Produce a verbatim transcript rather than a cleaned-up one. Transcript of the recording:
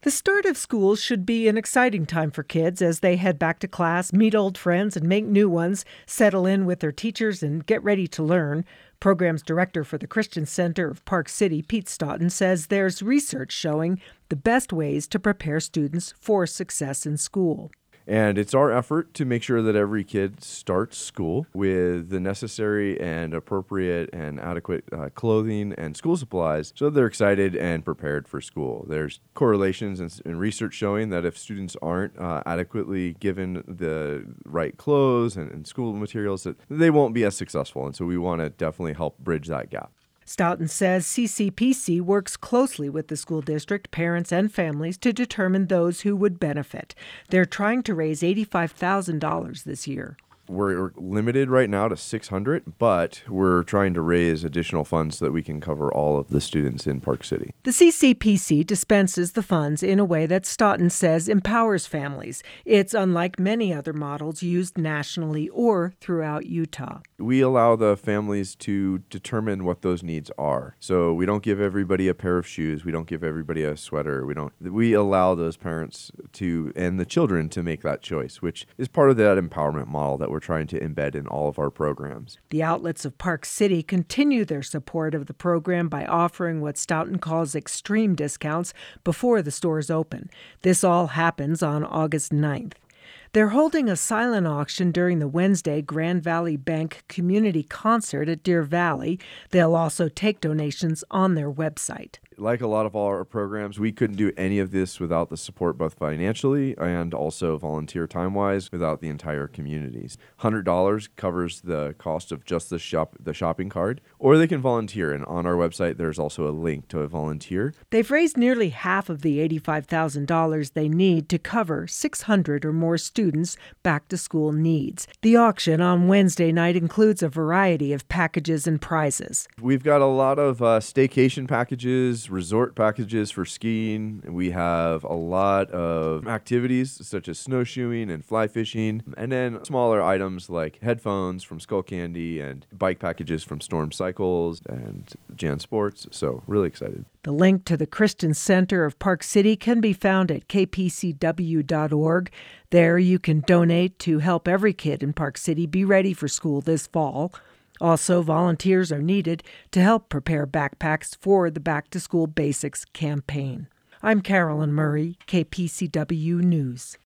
The start of school should be an exciting time for kids as they head back to class, meet old friends, and make new ones, settle in with their teachers, and get ready to learn. Programs Director for the Christian Center of Park City, Pete Stoughton, says there's research showing the best ways to prepare students for success in school. And it's our effort to make sure that every kid starts school with the necessary and appropriate and adequate uh, clothing and school supplies so they're excited and prepared for school. There's correlations and, and research showing that if students aren't uh, adequately given the right clothes and, and school materials, that they won't be as successful. And so we want to definitely help bridge that gap. Stoughton says C C P C works closely with the school district, parents, and families to determine those who would benefit. They're trying to raise eighty-five thousand dollars this year. We're limited right now to six hundred, but we're trying to raise additional funds so that we can cover all of the students in Park City. The C C P C dispenses the funds in a way that Stoughton says empowers families. It's unlike many other models used nationally or throughout Utah. We allow the families to determine what those needs are. So we don't give everybody a pair of shoes. We don't give everybody a sweater. We don't. We allow those parents to and the children to make that choice, which is part of that empowerment model that we're trying to embed in all of our programs. The outlets of Park City continue their support of the program by offering what Stoughton calls extreme discounts before the stores open. This all happens on August ninth. They're holding a silent auction during the Wednesday Grand Valley Bank Community Concert at Deer Valley. They'll also take donations on their website. Like a lot of all our programs, we couldn't do any of this without the support both financially and also volunteer time-wise without the entire communities. one hundred dollars covers the cost of just the shop, the shopping card, or they can volunteer. And on our website, there's also a link to a volunteer. They've raised nearly half of the eighty-five thousand dollars they need to cover six hundred or more students' back-to-school needs. The auction on Wednesday night includes a variety of packages and prizes. We've got a lot of uh, staycation packages, resort packages for skiing. We have a lot of activities such as snowshoeing and fly fishing, and then smaller items like headphones from Skull Candy and bike packages from Storm Cycles and Jan Sports. So really excited. The link to the Christian Center of Park City can be found at k p c w dot org. There you can donate to help every kid in Park City be ready for school this fall. Also, volunteers are needed to help prepare backpacks for the Back to School Basics campaign. I'm Carolyn Murray, K P C W News.